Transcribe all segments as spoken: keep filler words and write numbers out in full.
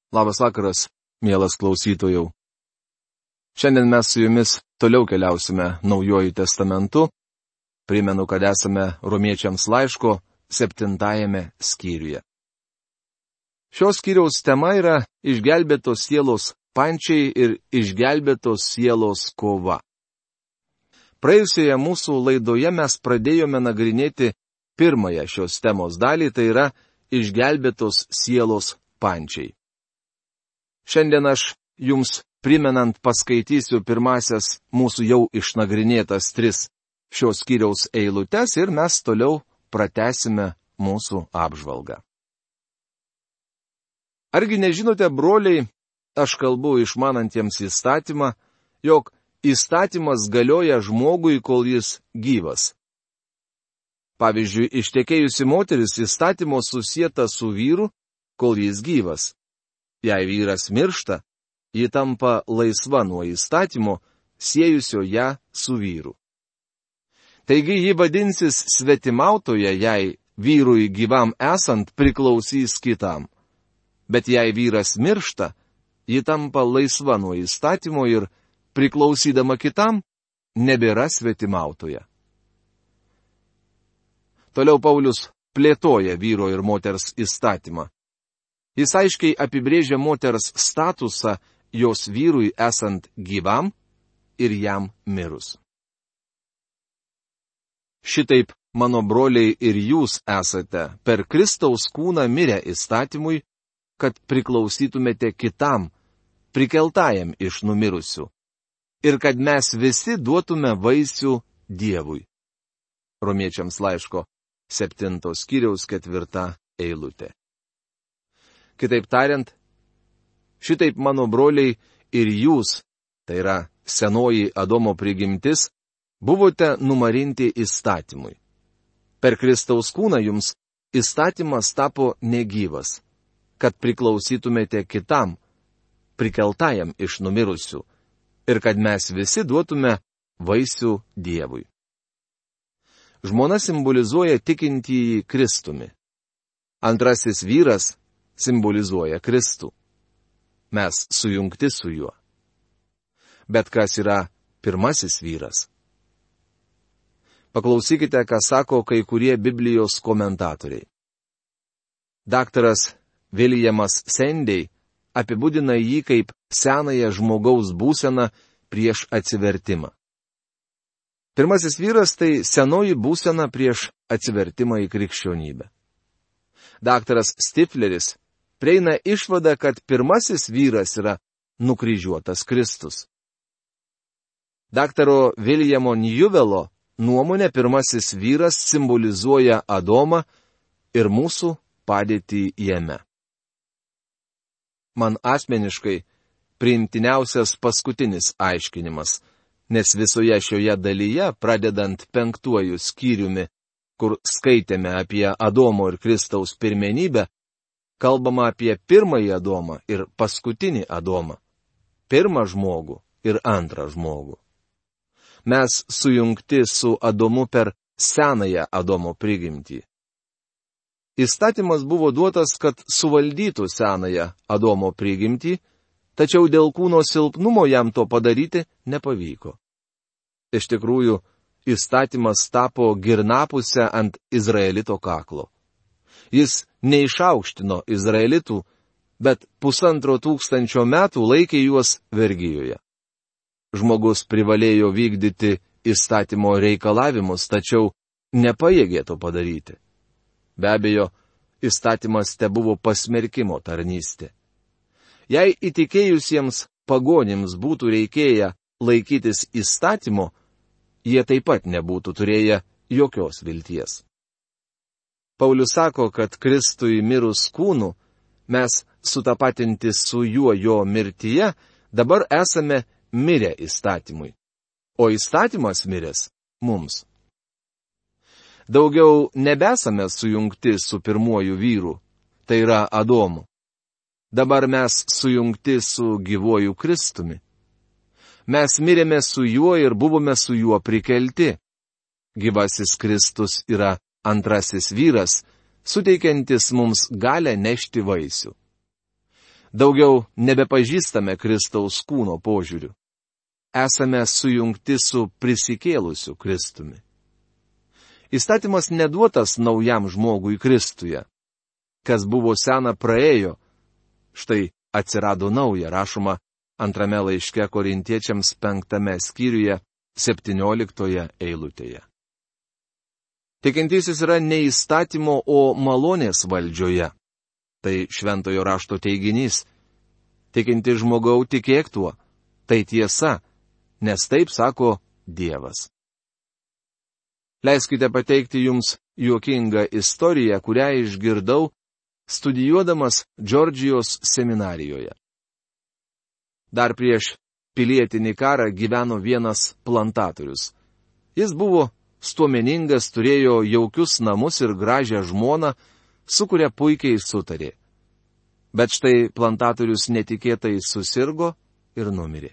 Labas vakaras, mielas klausytojau. Šiandien mes su jumis toliau keliausime Naujuoju testamentu. Primenu, kad esame Romiečiams laiško septintajame skyriuje. Šios skyriaus tema yra išgelbėtos sielos pančiai ir išgelbėtos sielos kova. Praėjusioje mūsų laidoje mes pradėjome nagrinėti pirmąją šios temos dalį, tai yra išgelbėtos sielos pančiai. Šiandien aš jums primenant paskaitysiu pirmasias mūsų jau išnagrinėtas tris šios skyriaus eilutes ir mes toliau pratęsime mūsų apžvalgą. Argi nežinote, broliai, aš kalbu išmanantiems įstatymą, jog įstatymas galioja žmogui, kol jis gyvas. Pavyzdžiui, ištekėjusi moteris įstatymo susieta su vyru, kol jis gyvas. Jei vyras miršta, ji tampa laisva nuo įstatymo, siejusio ją su vyru. Taigi ji vadinsis svetimautoja, jei vyrui gyvam esant priklausys kitam. Bet jei vyras miršta, ji tampa laisva nuo įstatymo ir, priklausydama kitam, nebėra svetimautoja. Toliau Paulius plėtoja vyro ir moters įstatymą. Jis aiškiai apibrėžia moters statusą jos vyrui esant gyvam ir jam mirus. Šitaip, mano broliai, ir jūs esate per Kristaus kūną mirę įstatymui, kad priklausytumėte kitam, prikeltajam iš numirusių, ir kad mes visi duotume vaisių Dievui. Romiečiams laiško septintos skyriaus ketvirta eilutė. Kitaip tariant, šitaip mano broliai ir jūs, tai yra senoji Adomo prigimtis, buvote numarinti įstatymui. Per Kristaus kūną jums įstatymas tapo negyvas, kad priklausytumėte kitam, prikeltajam iš numirusių, ir kad mes visi duotume vaisių Dievui. Žmona simbolizuoja tikintįjį Kristumi. Antrasis vyras simbolizuoja Kristų. Mes sujungti su juo. Bet kas yra pirmasis vyras? Paklausykite, ką sako kai kurie Biblijos komentatoriai. Daktaras Viljamas Sendei apibūdina jį kaip senąją žmogaus būseną prieš atsivertimą. Pirmasis vyras tai senoji būsena prieš atsivertimą į krikščionybę. Daktaras Stifleris prieina išvadą, kad pirmasis vyras yra nukryžiuotas Kristus. Daktaro Viljamo Njuvelo nuomonė pirmasis vyras simbolizuoja Adomą ir mūsų padėtį jame. Man asmeniškai priimtiniausias paskutinis aiškinimas, nes visoje šioje dalyje, pradedant penktuoju skyriumi, kur skaitėme apie Adomo ir Kristaus pirmenybę, kalbama apie pirmąjį Adomą ir paskutinį Adomą, pirmą žmogų ir antrą žmogų. Mes sujungti su Adomu per senąją Adomo prigimtį. Įstatymas buvo duotas, kad suvaldytų senąją Adomo prigimtį, tačiau dėl kūno silpnumo jam to padaryti nepavyko. Iš tikrųjų, įstatymas tapo girnapuse ant Izraelito kaklo. Jis neišaukštino Izraelitų, bet pusantro tūkstančio metų laikė juos vergijoje. Žmogus privalėjo vykdyti įstatymo reikalavimus, tačiau nepajėgė to padaryti. Be abejo, įstatymas tebuvo pasmerkimo tarnystė. Jei įtikėjusiems pagonims būtų reikėję laikytis įstatymo, jie taip pat nebūtų turėję jokios vilties. Paulius sako, kad Kristui mirus kūnu, mes sutapatinti su juo jo mirtyje, dabar esame mirę įstatymui, o įstatymas miręs mums. Daugiau nebesame sujungti su pirmuoju vyru, tai yra Adomu. Dabar mes sujungti su gyvuoju Kristumi. Mes mirėme su juo ir buvome su juo prikelti. Gyvasis Kristus yra antrasis vyras, suteikiantis mums galę nešti vaisių. Daugiau nebepažįstame Kristaus kūno požiūrių. Esame sujungti su prisikėlusiu Kristumi. Įstatymas neduotas naujam žmogui Kristuje. Kas buvo sena praėjo, štai atsirado nauja, rašoma antrame laiške Korintiečiams penktame skyriuje, septynioliktoje eilutėje. Tikintysis yra ne įstatymo, o malonės valdžioje. Tai šventojo rašto teiginys. Tikinti žmogau, tikėk tuo. Tai tiesa, nes taip sako Dievas. Leiskite pateikti jums juokingą istoriją, kurią išgirdau studijuodamas Džordžijos seminarijoje. Dar prieš pilietinį karą gyveno vienas plantatorius. Jis buvo stuomeningas, turėjo jaukius namus ir gražią žmoną, su kuria puikiai sutarė. Bet štai plantatorius netikėtai susirgo ir numirė.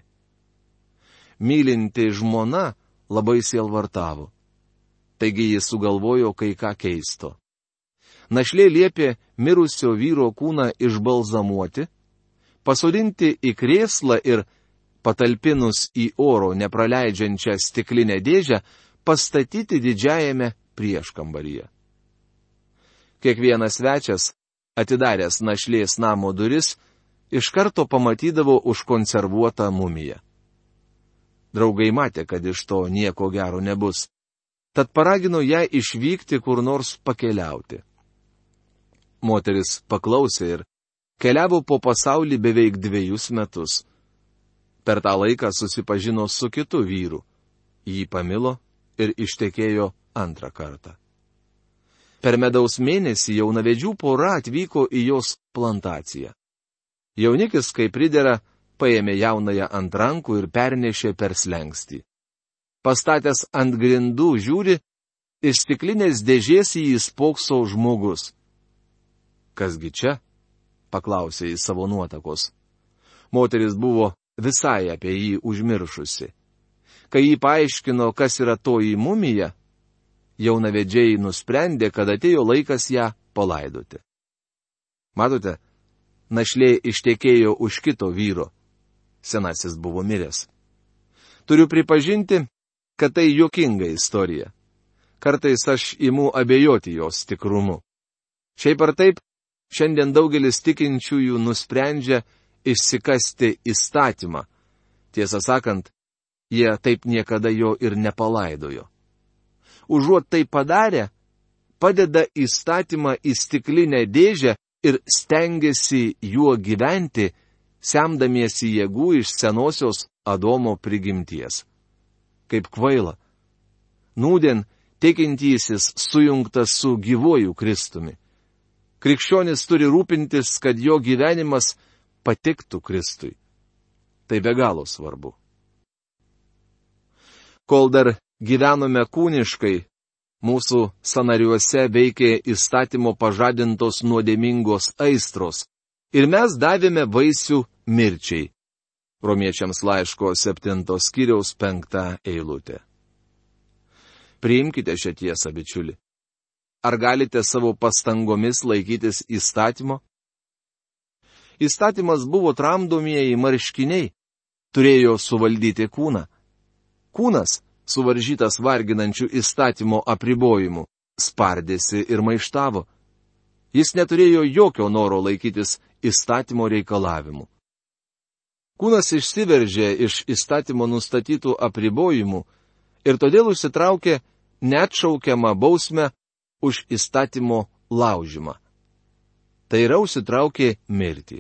Mylinti žmona labai sielvartavo. Taigi jis sugalvojo kai ką keisto. Našlė liepė mirusio vyro kūną išbalzamuoti, pasodinti į krėslą ir, patalpinus į oro nepraleidžiančią stiklinę dėžę, pastatyti didžiajame prieškambaryje. Kiekvienas svečias, atidaręs našlės namo duris, iš karto pamatydavo užkonservuotą mumiją. Draugai matė, kad iš to nieko gero nebus. Tad paragino ją išvykti kur nors pakeliauti. Moteris paklausė ir keliavo po pasaulį beveik dviejus metus. Per tą laiką susipažino su kitu vyru. Jį pamilo ir ištekėjo antrą kartą. Per medaus mėnesį jaunavedžių pora atvyko į jos plantaciją. Jaunikis, kaip pridera, paėmė jaunąją ant rankų ir pernešė per slengstį. Pastatęs ant grindų žiūri, iš stiklinės dėžės į jį spokso žmogus. Kasgi čia? Paklausė į savo nuotakos. Moteris buvo visai apie jį užmiršusi. Kai jį paaiškino, kas yra toji mumija, jaunavedžiai nusprendė, kad atėjo laikas ją palaidoti. Matote, našlė ištekėjo už kito vyro. Senasis buvo miręs. Turiu pripažinti, kad tai juokinga istorija. Kartais aš imu abejoti jos tikrumu. Šiaip ar taip, šiandien daugelis tikinčiųjų nusprendžia išsikasti įstatymą. Tiesą sakant, jie taip niekada jo ir nepalaidojo. Užuot tai padarę, padeda įstatymą į stiklinę dėžę ir stengiasi juo gyventi, semdamiesi jėgų iš senosios Adomo prigimties. Kaip kvaila. Nūdien tikintysis sujungtas su gyvuoju Kristumi. Krikščionis turi rūpintis, kad jo gyvenimas patiktų Kristui. Tai be galo svarbu. Kol dar gyvenome kūniškai, mūsų sanariuose veikė įstatymo pažadintos nuodėmingos aistros ir mes davėme vaisių mirčiai. Romiečiams laiško septintos skyriaus penktą eilutė. Priimkite šią tiesą, bičiuli. Ar galite savo pastangomis laikytis įstatymo? Įstatymas buvo tramdomieji marškiniai, turėjo suvaldyti kūną. Kūnas, suvaržytas varginančių įstatymo apribojimų, spardėsi ir maištavo. Jis neturėjo jokio noro laikytis įstatymo reikalavimų. Kūnas išsiveržė iš įstatymo nustatytų apribojimų ir todėl užsitraukė neatšaukiamą bausmę už įstatymo laužimą. Tai yra užsitraukė mirtį.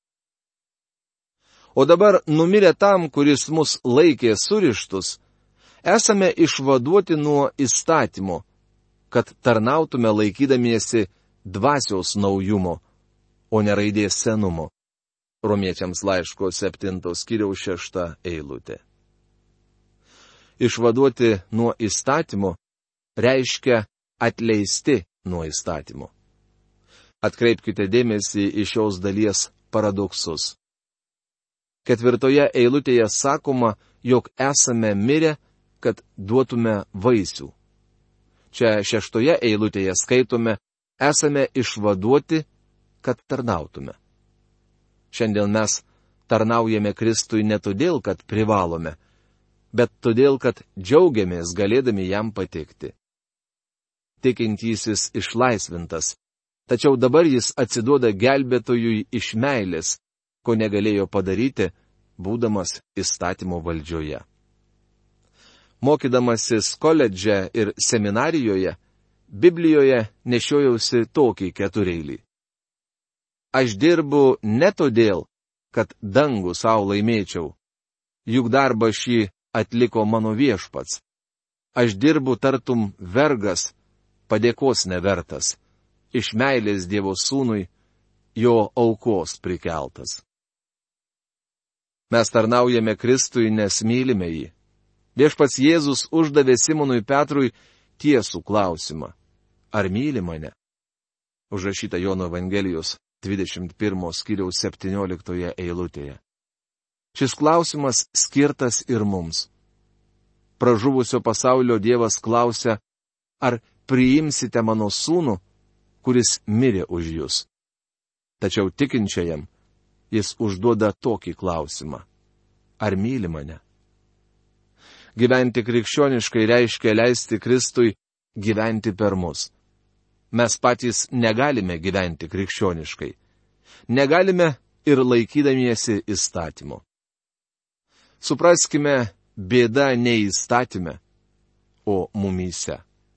O dabar numirę tam, kuris mus laikė surištus, esame išvaduoti nuo įstatymo, kad tarnautume laikydamiesi dvasios naujumo, o ne raidės senumo. Romiečiams laiško septintos skyriaus šešta eilutė. Išvaduoti nuo įstatymo reiškia atleisti nuo įstatymo. Atkreipkite dėmesį į šios dalies paradoksus. Ketvirtoje eilutėje sakoma, jog esame mirę, kad duotume vaisių. Čia šeštoje eilutėje skaitome, esame išvaduoti, kad tarnautume. Šiandien mes tarnaujame Kristui ne todėl, kad privalome, bet todėl, kad džiaugiamės galėdami jam patikti. Tikintysis išlaisvintas, tačiau dabar jis atsiduoda gelbėtojui iš meilės, ko negalėjo padaryti, būdamas įstatymo valdžioje. Mokydamasis koledže ir seminarijoje, Biblijoje nešiojausi tokį ketureilį. Aš dirbu ne todėl, kad dangų savo laimėčiau, juk darbą šį atliko mano viešpats. Aš dirbu tartum vergas, padėkos nevertas, iš meilės Dievo sūnui, jo aukos prikeltas. Mes tarnaujame Kristui, nes mylime jį. Viešpats Jėzus uždavė Simonui Petrui tiesų klausimą. Ar myli mane? Užrašyta Jono Evangelijos dvidešimt pirmo skyriaus septynioliktoje eilutėje. Šis klausimas skirtas ir mums. Pražuvusio pasaulio Dievas klausia, ar priimsite mano sūnų, kuris mirė už jūs. Tačiau tikinčiajam jis užduoda tokį klausimą. Ar myli mane? Gyventi krikščioniškai reiškia leisti Kristui gyventi per mus. Mes patys negalime gyventi krikščioniškai. Negalime ir laikydamiesi įstatymo. Supraskime, bėda ne įstatyme, o mumyse.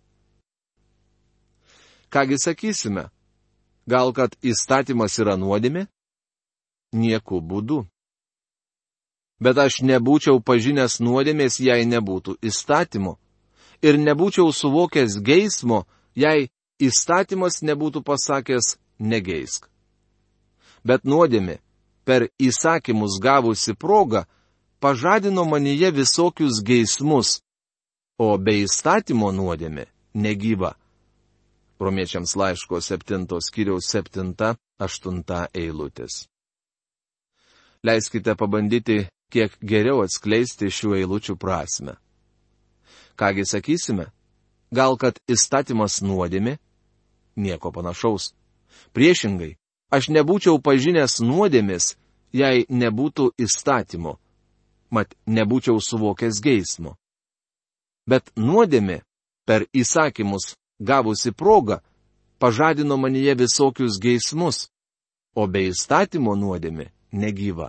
Kągi sakysime, gal kad įstatymas yra nuodėmė? Nieku būdu. Bet aš nebūčiau pažinęs nuodėmės, jei nebūtų įstatymo, ir nebūčiau suvokęs geismo, jei įstatymas nebūtų pasakęs negeisk. Bet nuodėmė, per įsakymus gavusi progą, pažadino manyje visokius geismus, o be įstatymo nuodėmė negyva. Romiečiams laiško septintos skyriaus septinta, aštunta eilutės. Leiskite pabandyti kiek geriau atskleisti šių eilučių prasmę. Kągi sakysime, gal kad įstatymas nuodėmė? Nieko panašaus. Priešingai, aš nebūčiau pažinęs nuodėmės, jei nebūtų įstatymo, mat nebūčiau suvokęs geismo. Bet nuodėmė, per įsakymus gavusi progą, pažadino manyje visokius geismus, o be įstatymo nuodėmė negyva.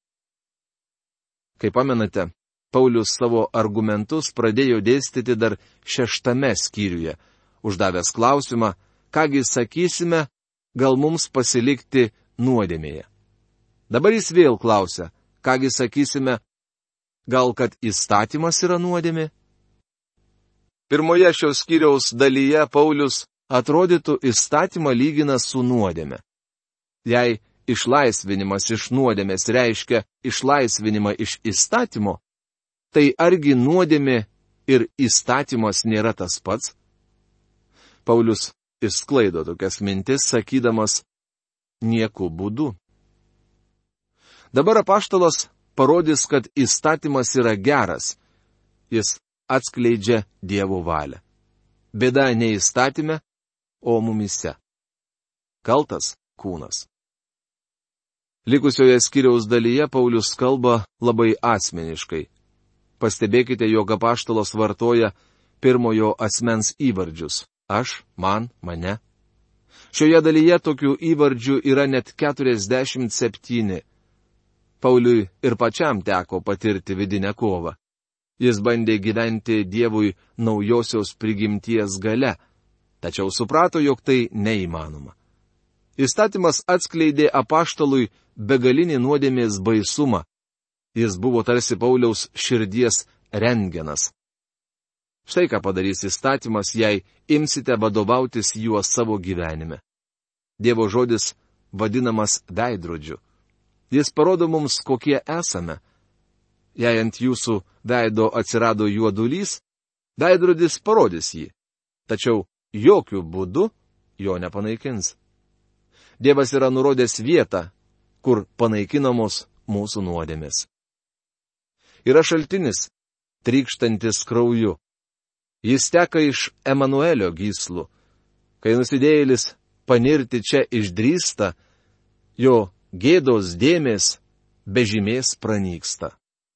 Kaip pamenate, Paulius savo argumentus pradėjo dėstyti dar šeštame skyriuje, uždavęs klausimą, kągi sakysime, gal mums pasilikti nuodėmėje. Dabar jis vėl klausia, kągi sakysime, gal kad įstatymas yra nuodėmė? Pirmoje šios skyriaus dalyje Paulius atrodytų įstatymą lygina su nuodėme. Jei išlaisvinimas iš nuodėmės reiškia išlaisvinimą iš įstatymo, tai argi nuodėmė ir įstatymas nėra tas pats? Paulius išsklaido tokias mintis, sakydamas, nieku būdu. Dabar apaštalas parodys, kad įstatymas yra geras. Jis atskleidžia Dievo valią. Bėda ne įstatyme, o mumyse. Kaltas kūnas. Likusioje skyriaus dalyje Paulius kalba labai asmeniškai. Pastebėkite, jog apaštalas vartoja pirmojo asmens įvardžius. Aš, man, mane. Šioje dalyje tokių įvardžių yra net keturiasdešimt septyni. Pauliui ir pačiam teko patirti vidinę kovą. Jis bandė gyventi Dievui naujosios prigimties gale, tačiau suprato, jog tai neįmanoma. Įstatymas atskleidė apaštalui begalinį nuodėmės baisumą. Jis buvo tarsi Pauliaus širdies rentgenas. Štai ką padarys įstatymas, jei imsite vadovautis juo savo gyvenime. Dievo žodis vadinamas veidrodžiu. Jis parodo mums, kokie esame. Jei ant jūsų veido atsirado juodulys, veidrodis parodys jį. Tačiau jokių būdų jo nepanaikins. Dievas yra nurodęs vietą, kur panaikinamos mūsų nuodėmės. Yra šaltinis, trykštantis krauju. Jis teka iš Emanuelio gyslų. Kai nusidėjėlis panirti čia išdrįsta, jo gėdos dėmės be žymės pranyksta.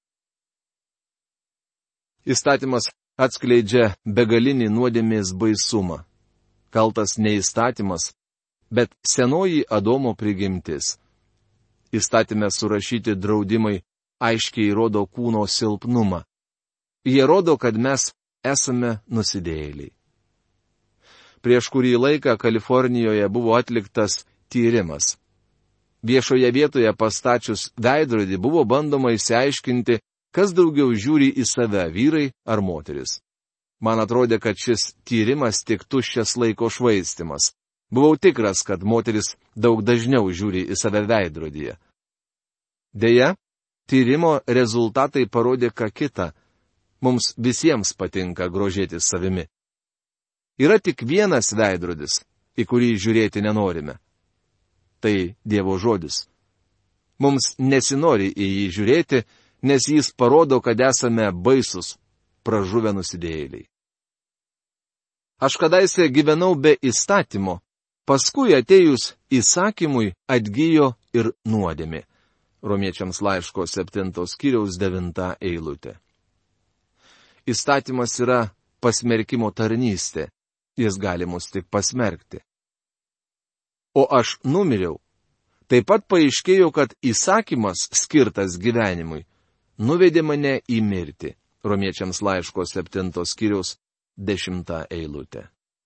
Įstatymas atskleidžia begalinį nuodėmės baisumą. Kaltas ne įstatymas, bet senoji Adomo prigimtis. Įstatyme surašyti draudimai aiškiai rodo kūno silpnumą. Jie rodo, kad mes esame nusidėjėliai. Prieš kurį laiką Kalifornijoje buvo atliktas tyrimas. Viešoje vietoje pastačius veidrodį buvo bandoma išsiaiškinti, kas daugiau žiūri į save, vyrai ar moteris. Man atrodė, kad šis tyrimas tik tuščias laiko švaistimas. Buvau tikras, kad moteris daug dažniau žiūri į save veidrodyje. Deja, tyrimo rezultatai parodė ką kita. Mums visiems patinka grožėtis savimi. Yra tik vienas veidrodis, į kurį žiūrėti nenorime. Tai Dievo žodis. Mums nesinori į jį žiūrėti, nes jis parodo, kad esame baisus, pražuvę nusidėjėliai. Aš kadaise gyvenau be įstatymo, paskui atėjus įsakymui atgijo ir nuodėmė. Romiečiams laiško septintos skyriaus devinta eilutė. Įstatymas yra pasmerkimo tarnystė, jis gali mus tik pasmerkti. O aš numiriau. Taip pat paaiškėjo, kad įsakymas skirtas gyvenimui nuvedė mane į mirtį. Romiečiams laiško septintos skyriaus dešimta eilutė.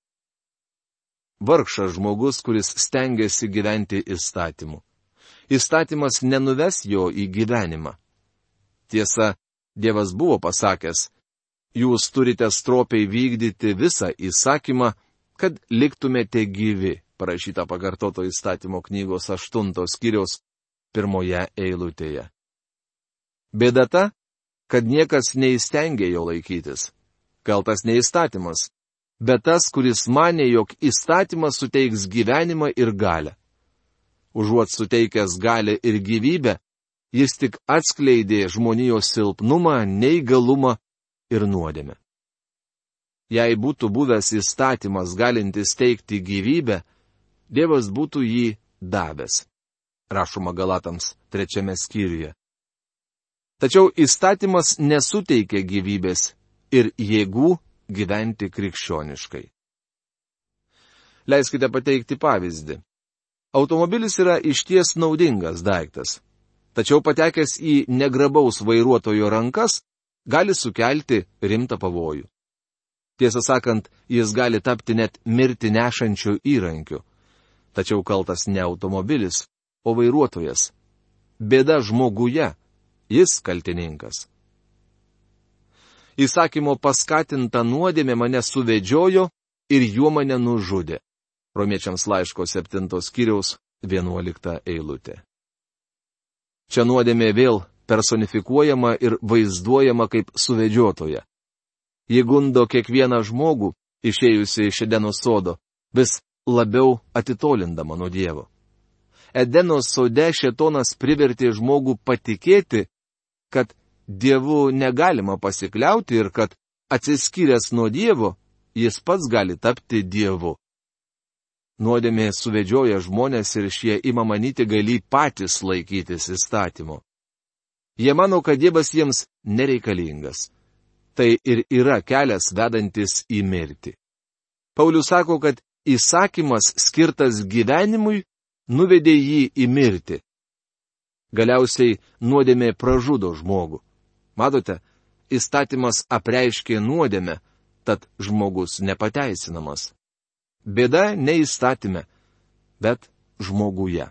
Vargšas žmogus, kuris stengiasi gyventi įstatymu. Įstatymas nenuves jo į gyvenimą. Tiesa, Dievas buvo pasakęs, jūs turite stropiai vykdyti visą įsakymą, kad liktumėte gyvi, parašyta Pakartoto įstatymo knygos aštuntos skyriaus pirmoje eilutėje. Bėda ta, kad niekas neįstengė jo laikytis. Kaltas ne įstatymas, bet tas, kuris manė, jog įstatymas suteiks gyvenimą ir galią. Užuot suteikęs galią ir gyvybę, jis tik atskleidė žmonijos silpnumą, neįgalumą ir nuodėmę. Jei būtų buvęs įstatymas galintis teikti gyvybę, Dievas būtų jį davęs. Rašoma Galatams trečiame skyriuje. Tačiau įstatymas nesuteikia gyvybės ir jėgų gyventi krikščioniškai. Leiskite pateikti pavyzdį. Automobilis yra išties naudingas daiktas, tačiau patekęs į negrabaus vairuotojo rankas gali sukelti rimtą pavojų. Tiesą sakant, jis gali tapti net mirtį nešančiu įrankiu. Tačiau kaltas ne automobilis, o vairuotojas. Bėda žmoguje, jis kaltininkas. Įsakymo paskatinta nuodėmė mane suvedžiojo ir juo mane nužudė. Romiečiams laiško septintos skyriaus vienuolikta eilutė. Čia nuodėmė vėl personifikuojama ir vaizduojama kaip suvedžiotoja. Ji gundo kiekvieną žmogų, išėjusi iš Edeno sodo, vis labiau atitolindama nuo Dievo. Edeno sode šėtonas privertė žmogų patikėti, kad Dievu negalima pasikliauti ir kad atsiskyręs nuo Dievo, jis pats gali tapti Dievu. Nuodėmė suvedžioja žmonės ir šie ima manyti galį patys laikytis įstatymo. Jie mano, kad Dievas jiems nereikalingas. Tai ir yra kelias vedantis į mirtį. Paulius sako, kad įsakymas skirtas gyvenimui nuvedė jį į mirtį. Galiausiai nuodėmė pražudo žmogų. Matote, įstatymas apreiškė nuodėmę, tad žmogus nepateisinamas. Bėda ne įstatyme, bet žmoguje.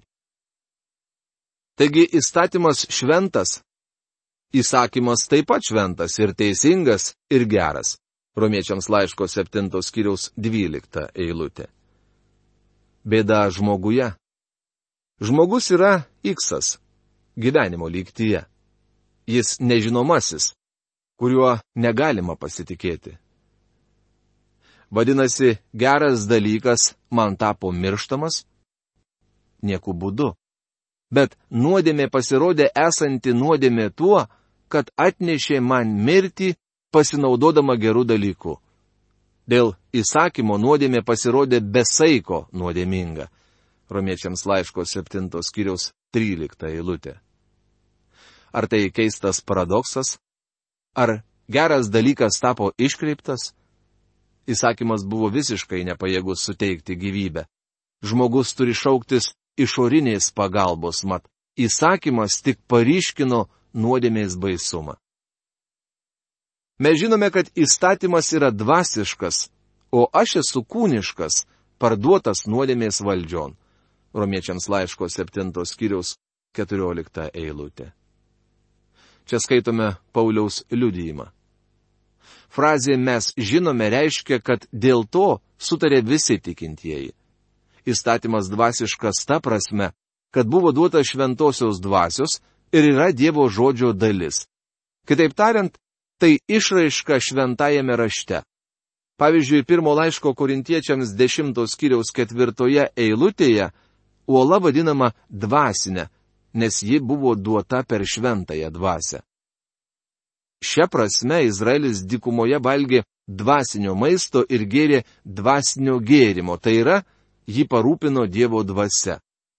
Taigi įstatymas šventas, įsakymas taip pat šventas ir teisingas ir geras. Romiečiams laiško septintos skyriaus dvylikta eilutė. Bėda žmoguje. Žmogus yra iksas, gyvenimo lygtyje. Jis nežinomasis, kuriuo negalima pasitikėti. Vadinasi, geras dalykas man tapo mirštamas? Nieku būdu. Bet nuodėmė pasirodė esanti nuodėmė tuo, kad atnešė man mirtį, pasinaudodama gerų dalykų. Dėl įsakymo nuodėmė pasirodė besaiko nuodėminga. Romiečiams laiško septintos skyriaus trylikta eilutė. Ar tai keistas paradoksas? Ar geras dalykas tapo iškreiptas? Įsakymas buvo visiškai nepajėgus suteikti gyvybę. Žmogus turi šauktis išorinės pagalbos, mat įsakymas tik paryškino nuodėmės baisumą. Mes žinome, kad įstatymas yra dvasiškas, o aš esu kūniškas, parduotas nuodėmės valdžion. Romiečiams laiško septintos skyriaus keturiolikta eilutė. Čia skaitome Pauliaus liudijimą. Frazė mes žinome reiškia, kad dėl to sutarė visi tikintieji. Įstatymas dvasiškas ta prasme, kad buvo duota šventosios dvasios ir yra Dievo žodžio dalis. Kitaip tariant, tai išraiška šventajame rašte. Pavyzdžiui, pirmo laiško korintiečiams dešimtos skyriaus ketvirtoje eilutėje uola vadinama dvasinė, nes ji buvo duota per šventąją dvasią. Šia prasme Izraelis dykumoje valgė dvasinio maisto ir gėrė dvasinio gėrimo, tai yra, jį parūpino Dievo dvasia.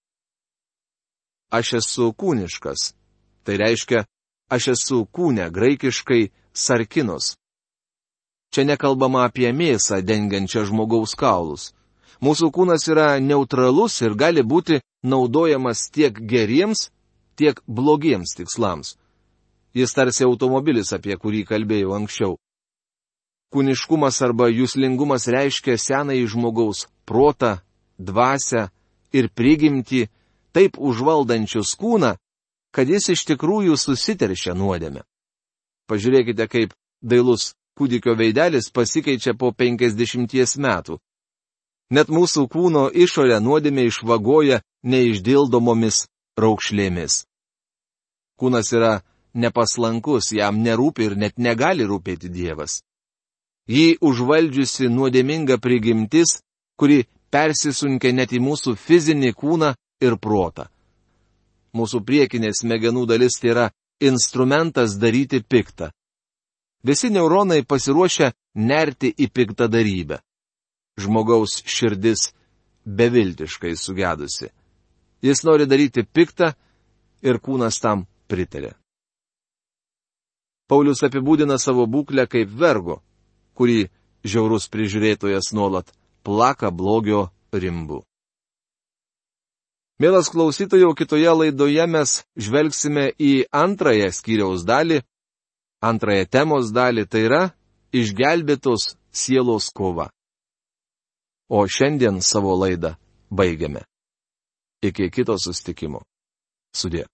Aš esu kūniškas, tai reiškia, aš esu kūne, graikiškai sarkinos. Čia nekalbama apie mėsą dengiančią žmogaus kaulus. Mūsų kūnas yra neutralus ir gali būti naudojamas tiek geriems, tiek blogiems tikslams. Jis tarsi automobilis, apie kurį kalbėjau anksčiau. Kūniškumas arba juslingumas reiškia senąjį žmogaus protą, dvasią ir prigimtį, taip užvaldančius kūną, kad jis iš tikrųjų susiteršia nuodėmę. Pažiūrėkite, kaip dailus kūdikio veidelis pasikeičia po penkiasdešimties metų. Net mūsų kūno išorę nuodėmė išvagoja neišdildomomis raukšlėmis. Kūnas yra nepaslankus, jam nerūpi ir net negali rūpėti Dievas. Jį užvaldžiusi nuodėminga prigimtis, kuri persisunkia net į mūsų fizinį kūną ir protą. Mūsų priekinė smegenų dalis tai yra instrumentas daryti piktą. Visi neuronai pasiruošia nerti į piktadarybę. Žmogaus širdis beviltiškai sugedusi. Jis nori daryti piktą ir kūnas tam pritarė. Paulius apibūdina savo būklę kaip vergo, kurį žiaurus prižiūrėtojas nuolat plaka blogio rimbu. Mielas klausytojau, kitoje laidoje mes žvelgsime į antrąją skyriaus dalį, antrąją temos dalį, tai yra išgelbėtos sielos kova. O šiandien savo laidą baigiame. Iki kito susitikimo. Sudie.